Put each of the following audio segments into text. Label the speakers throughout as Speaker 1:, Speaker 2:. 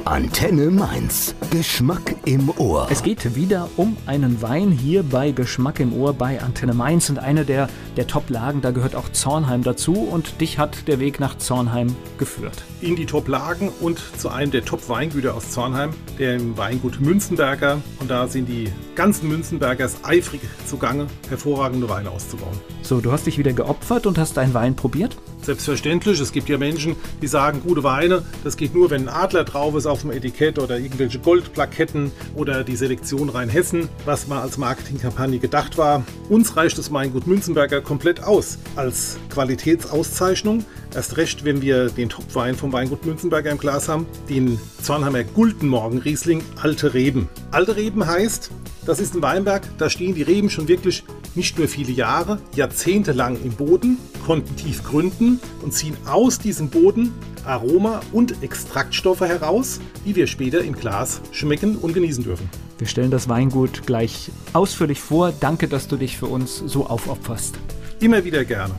Speaker 1: Antenne Mainz. Geschmack im Ohr.
Speaker 2: Es geht wieder um einen Wein hier bei Geschmack im Ohr bei Antenne Mainz. Und eine der Top-Lagen, da gehört auch Zornheim dazu. Und dich hat der Weg nach Zornheim geführt.
Speaker 3: In die Top-Lagen und zu einem der Top-Weingüter aus Zornheim, dem Weingut Münzenberger. Und da sind die ganzen Münzenbergers eifrig zugange, hervorragende Weine auszubauen.
Speaker 2: So, du hast dich wieder geopfert und hast deinen Wein probiert?
Speaker 3: Selbstverständlich, es gibt ja Menschen, die sagen, gute Weine, das geht nur, wenn ein Adler drauf ist auf dem Etikett oder irgendwelche Goldplaketten oder die Selektion Rheinhessen, was mal als Marketingkampagne gedacht war. Uns reicht das Weingut Münzenberger komplett aus als Qualitätsauszeichnung. Erst recht, wenn wir den Topwein vom Weingut Münzenberger im Glas haben, den Zornheimer Guldenmorgen Riesling Alte Reben. Alte Reben heißt, das ist ein Weinberg, da stehen die Reben schon wirklich nicht nur viele Jahre, jahrzehntelang im Boden, konnten tief gründen und ziehen aus diesem Boden Aroma und Extraktstoffe heraus, die wir später im Glas schmecken und genießen dürfen.
Speaker 2: Wir stellen das Weingut gleich ausführlich vor. Danke, dass du dich für uns so aufopferst.
Speaker 3: Immer wieder gerne.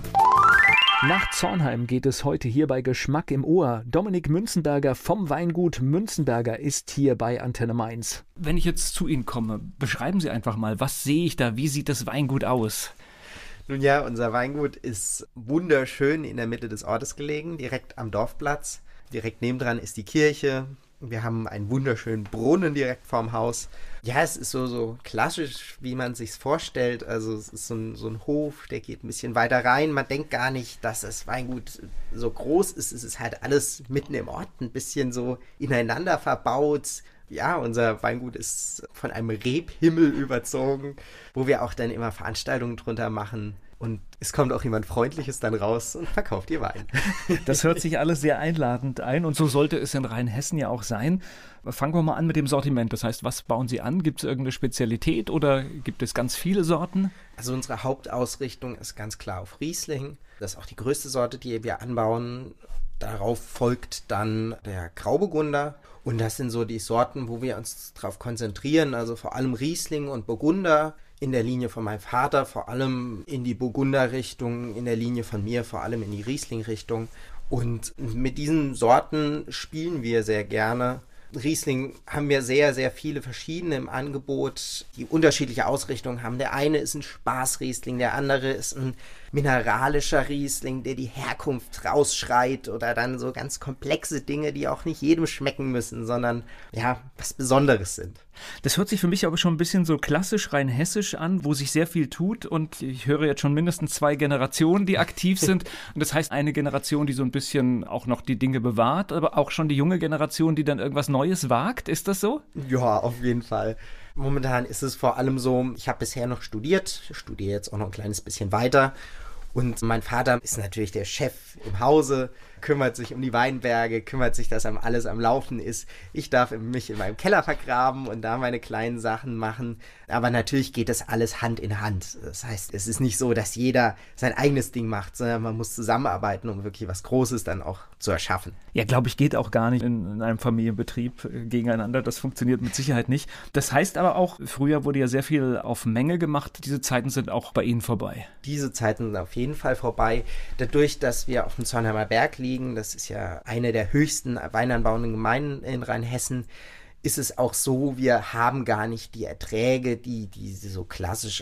Speaker 2: Nach Zornheim geht es heute hier bei Geschmack im Ohr. Dominik Münzenberger vom Weingut Münzenberger ist hier bei Antenne Mainz. Wenn ich jetzt zu Ihnen komme, beschreiben Sie einfach mal, was sehe ich da? Wie sieht das Weingut aus?
Speaker 4: Nun ja, unser Weingut ist wunderschön in der Mitte des Ortes gelegen, direkt am Dorfplatz. Direkt nebendran ist die Kirche. Wir haben einen wunderschönen Brunnen direkt vorm Haus. Ja, es ist so klassisch, wie man es sich vorstellt. Also es ist so ein Hof, der geht ein bisschen weiter rein. Man denkt gar nicht, dass das Weingut so groß ist. Es ist halt alles mitten im Ort, ein bisschen so ineinander verbaut. Ja, unser Weingut ist von einem Rebhimmel überzogen, wo wir auch dann immer Veranstaltungen drunter machen. Und es kommt auch jemand Freundliches dann raus und verkauft ihr Wein.
Speaker 2: Das hört sich alles sehr einladend ein und so sollte es in Rheinhessen ja auch sein. Fangen wir mal an mit dem Sortiment. Das heißt, was bauen Sie an? Gibt es irgendeine Spezialität oder gibt es ganz viele Sorten?
Speaker 4: Also unsere Hauptausrichtung ist ganz klar auf Riesling. Das ist auch die größte Sorte, die wir anbauen. Darauf folgt dann der Grauburgunder. Und das sind so die Sorten, wo wir uns darauf konzentrieren. Also vor allem Riesling und Burgunder. In der Linie von meinem Vater, vor allem in die Burgunder-Richtung, in der Linie von mir, vor allem in die Riesling-Richtung. Und mit diesen Sorten spielen wir sehr gerne. Riesling haben wir sehr, sehr viele verschiedene im Angebot, die unterschiedliche Ausrichtungen haben. Der eine ist ein Spaßriesling, der andere ist ein mineralischer Riesling, der die Herkunft rausschreit oder dann so ganz komplexe Dinge, die auch nicht jedem schmecken müssen, sondern ja, was Besonderes sind.
Speaker 2: Das hört sich für mich aber schon ein bisschen so klassisch rheinhessisch an, wo sich sehr viel tut und ich höre jetzt schon mindestens 2 Generationen, die aktiv sind und das heißt eine Generation, die so ein bisschen auch noch die Dinge bewahrt, aber auch schon die junge Generation, die dann irgendwas Neues wagt. Ist das so?
Speaker 4: Ja, auf jeden Fall. Momentan ist es vor allem so, ich habe bisher noch studiert, studiere jetzt auch noch ein kleines bisschen weiter und mein Vater ist natürlich der Chef im Hause, kümmert sich um die Weinberge, kümmert sich, dass alles am Laufen ist. Ich darf mich in meinem Keller vergraben und da meine kleinen Sachen machen. Aber natürlich geht das alles Hand in Hand. Das heißt, es ist nicht so, dass jeder sein eigenes Ding macht, sondern man muss zusammenarbeiten, um wirklich was Großes dann auch zu erschaffen.
Speaker 2: Ja, glaube ich, geht auch gar nicht in einem Familienbetrieb gegeneinander. Das funktioniert mit Sicherheit nicht. Das heißt aber auch, früher wurde ja sehr viel auf Menge gemacht. Diese Zeiten sind auch bei Ihnen vorbei.
Speaker 4: Diese Zeiten sind auf jeden Fall vorbei. Dadurch, dass wir auf dem Zornheimer Berg liegen, das ist ja eine der höchsten weinanbauenden Gemeinden in Rheinhessen, ist es auch so, wir haben gar nicht die Erträge, die so klassisch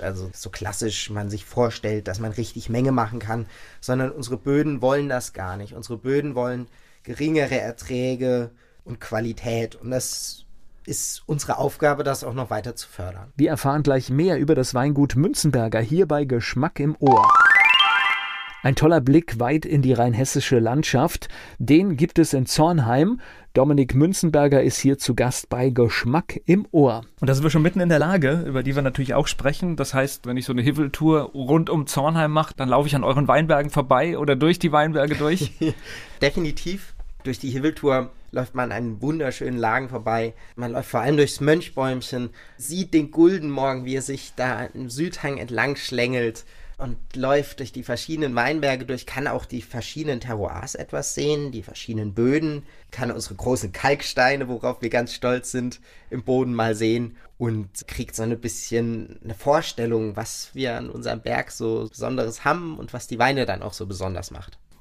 Speaker 4: man sich vorstellt, dass man richtig Menge machen kann, sondern unsere Böden wollen das gar nicht. Unsere Böden wollen geringere Erträge und Qualität und das ist unsere Aufgabe, das auch noch weiter zu fördern.
Speaker 2: Wir erfahren gleich mehr über das Weingut Münzenberger hier bei Geschmack im Ohr. Ein toller Blick weit in die rheinhessische Landschaft, den gibt es in Zornheim. Dominik Münzenberger ist hier zu Gast bei Geschmack im Ohr. Und da sind wir schon mitten in der Lage, über die wir natürlich auch sprechen. Das heißt, wenn ich so eine Hiveltour rund um Zornheim mache, dann laufe ich an euren Weinbergen vorbei oder durch die Weinberge durch?
Speaker 4: Definitiv. Durch die Hiveltour läuft man an wunderschönen Lagen vorbei. Man läuft vor allem durchs Mönchbäumchen, sieht den Guldenmorgen, wie er sich da im Südhang entlang schlängelt. Und läuft durch die verschiedenen Weinberge durch, kann auch die verschiedenen Terroirs etwas sehen, die verschiedenen Böden, kann unsere großen Kalksteine, worauf wir ganz stolz sind, im Boden mal sehen und kriegt so ein bisschen eine Vorstellung, was wir an unserem Berg so Besonderes haben und was die Weine dann auch so besonders macht.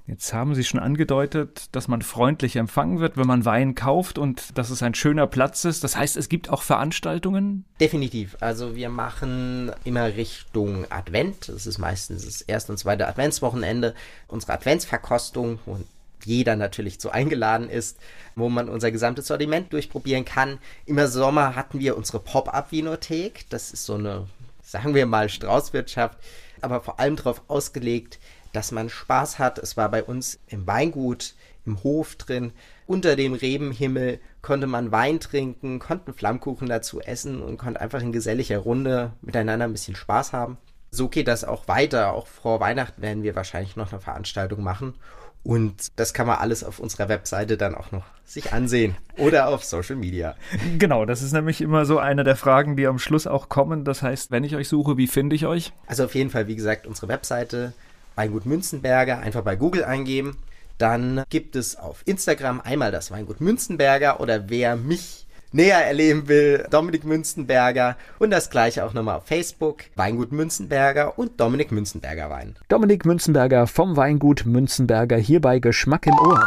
Speaker 5: Jetzt haben Sie schon angedeutet, dass man freundlich empfangen wird, wenn man Wein kauft und dass es ein schöner Platz ist. Das heißt, es gibt auch Veranstaltungen?
Speaker 4: Definitiv. Also wir machen immer Richtung Advent. Das ist meistens das erste und zweite Adventswochenende. Unsere Adventsverkostung, wo jeder natürlich zu eingeladen ist, wo man unser gesamtes Sortiment durchprobieren kann. Im Sommer hatten wir unsere Pop-Up-Vinothek. Das ist so eine, sagen wir mal, Straußwirtschaft, aber vor allem darauf ausgelegt, dass man Spaß hat. Es war bei uns im Weingut, im Hof drin. Unter dem Rebenhimmel konnte man Wein trinken, konnten Flammkuchen dazu essen und konnte einfach in geselliger Runde miteinander ein bisschen Spaß haben. So geht das auch weiter. Auch vor Weihnachten werden wir wahrscheinlich noch eine Veranstaltung machen. Und das kann man alles auf unserer Webseite dann auch noch sich ansehen oder auf Social Media.
Speaker 5: Genau, das ist nämlich immer so eine der Fragen, die am Schluss auch kommen. Das heißt, wenn ich euch suche, wie finde ich euch?
Speaker 4: Also auf jeden Fall, wie gesagt, unsere Webseite Weingut Münzenberger, einfach bei Google eingeben. Dann gibt es auf Instagram einmal das Weingut Münzenberger oder wer mich näher erleben will, Dominik Münzenberger und das gleiche auch nochmal auf Facebook, Weingut Münzenberger und Dominik Münzenberger Wein.
Speaker 2: Dominik Münzenberger vom Weingut Münzenberger hier bei Geschmack im Ohr.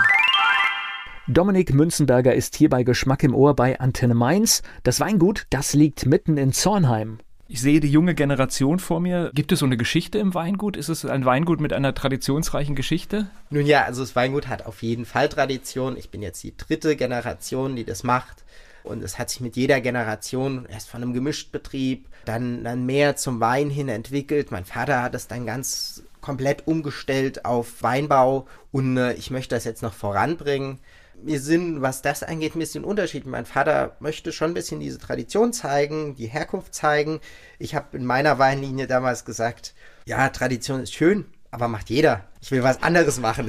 Speaker 2: Dominik Münzenberger ist hier bei Geschmack im Ohr bei Antenne Mainz. Das Weingut, das liegt mitten in Zornheim.
Speaker 5: Ich sehe die junge Generation vor mir. Gibt es so eine Geschichte im Weingut? Ist es ein Weingut mit einer traditionsreichen Geschichte?
Speaker 4: Nun ja, also das Weingut hat auf jeden Fall Tradition. Ich bin jetzt die 3. Generation, die das macht. Und es hat sich mit jeder Generation erst von einem Gemischtbetrieb, dann mehr zum Wein hin entwickelt. Mein Vater hat es dann ganz komplett umgestellt auf Weinbau und ich möchte das jetzt noch voranbringen. Wir sind, was das angeht, ein bisschen unterschiedlich. Mein Vater möchte schon ein bisschen diese Tradition zeigen, die Herkunft zeigen. Ich habe in meiner Weinlinie damals gesagt, ja, Tradition ist schön, aber macht jeder. Ich will was anderes machen.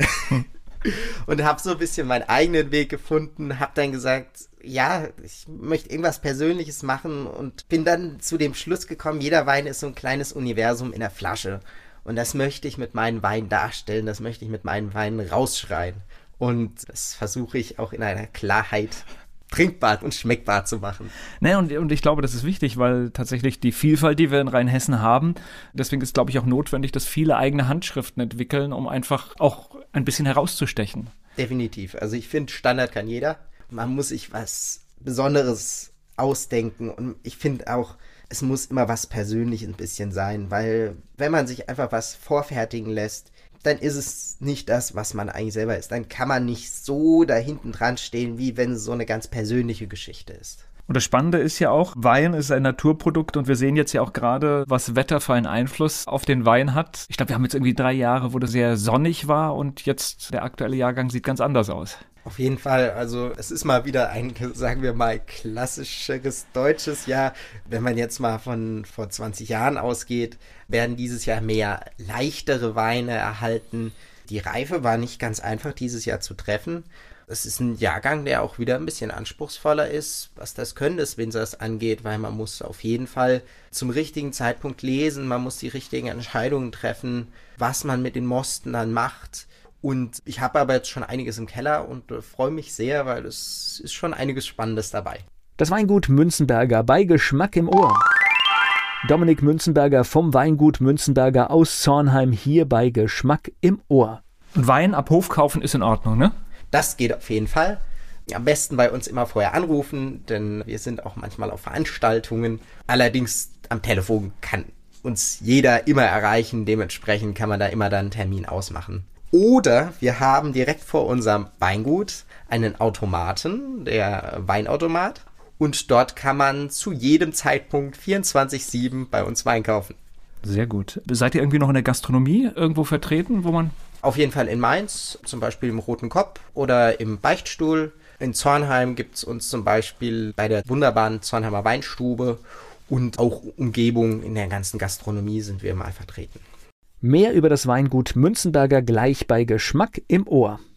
Speaker 4: Und habe so ein bisschen meinen eigenen Weg gefunden, habe dann gesagt, ja, ich möchte irgendwas Persönliches machen und bin dann zu dem Schluss gekommen, jeder Wein ist so ein kleines Universum in der Flasche. Und das möchte ich mit meinen Weinen darstellen, das möchte ich mit meinen Weinen rausschreien. Und das versuche ich auch in einer Klarheit trinkbar und schmeckbar zu machen.
Speaker 5: Ne, und ich glaube, das ist wichtig, weil tatsächlich die Vielfalt, die wir in Rheinhessen haben, deswegen ist, glaube ich, auch notwendig, dass viele eigene Handschriften entwickeln, um einfach auch ein bisschen herauszustechen.
Speaker 4: Definitiv. Also ich finde, Standard kann jeder. Man muss sich was Besonderes ausdenken und ich finde auch, es muss immer was Persönliches ein bisschen sein, weil wenn man sich einfach was vorfertigen lässt, dann ist es nicht das, was man eigentlich selber ist. Dann kann man nicht so da hinten dran stehen, wie wenn es so eine ganz persönliche Geschichte ist.
Speaker 5: Und das Spannende ist ja auch, Wein ist ein Naturprodukt und wir sehen jetzt ja auch gerade, was Wetter für einen Einfluss auf den Wein hat. Ich glaube, wir haben jetzt irgendwie 3 Jahre, wo das sehr sonnig war und jetzt der aktuelle Jahrgang sieht ganz anders aus.
Speaker 4: Auf jeden Fall, also es ist mal wieder ein, sagen wir mal, klassischeres deutsches Jahr. Wenn man jetzt mal von vor 20 Jahren ausgeht, werden dieses Jahr mehr leichtere Weine erhalten. Die Reife war nicht ganz einfach dieses Jahr zu treffen. Es ist ein Jahrgang, der auch wieder ein bisschen anspruchsvoller ist, was das Können des Winzers angeht, weil man muss auf jeden Fall zum richtigen Zeitpunkt lesen, man muss die richtigen Entscheidungen treffen, was man mit den Mosten dann macht. Und ich habe aber jetzt schon einiges im Keller und freue mich sehr, weil es ist schon einiges Spannendes dabei.
Speaker 2: Das Weingut Münzenberger bei Geschmack im Ohr. Dominik Münzenberger vom Weingut Münzenberger aus Zornheim hier bei Geschmack im Ohr.
Speaker 5: Und Wein ab Hof kaufen ist in Ordnung, ne?
Speaker 4: Das geht auf jeden Fall. Am besten bei uns immer vorher anrufen, denn wir sind auch manchmal auf Veranstaltungen. Allerdings am Telefon kann uns jeder immer erreichen. Dementsprechend kann man da immer dann einen Termin ausmachen. Oder wir haben direkt vor unserem Weingut einen Automaten, der Weinautomat. Und dort kann man zu jedem Zeitpunkt 24/7 bei uns Wein kaufen.
Speaker 5: Sehr gut. Seid ihr irgendwie noch in der Gastronomie irgendwo vertreten, wo man...
Speaker 4: Auf jeden Fall in Mainz, zum Beispiel im Roten Kopf oder im Beichtstuhl. In Zornheim gibt es uns zum Beispiel bei der wunderbaren Zornheimer Weinstube und auch Umgebung in der ganzen Gastronomie sind wir mal vertreten.
Speaker 2: Mehr über das Weingut Münzenberger gleich bei Geschmack im Ohr.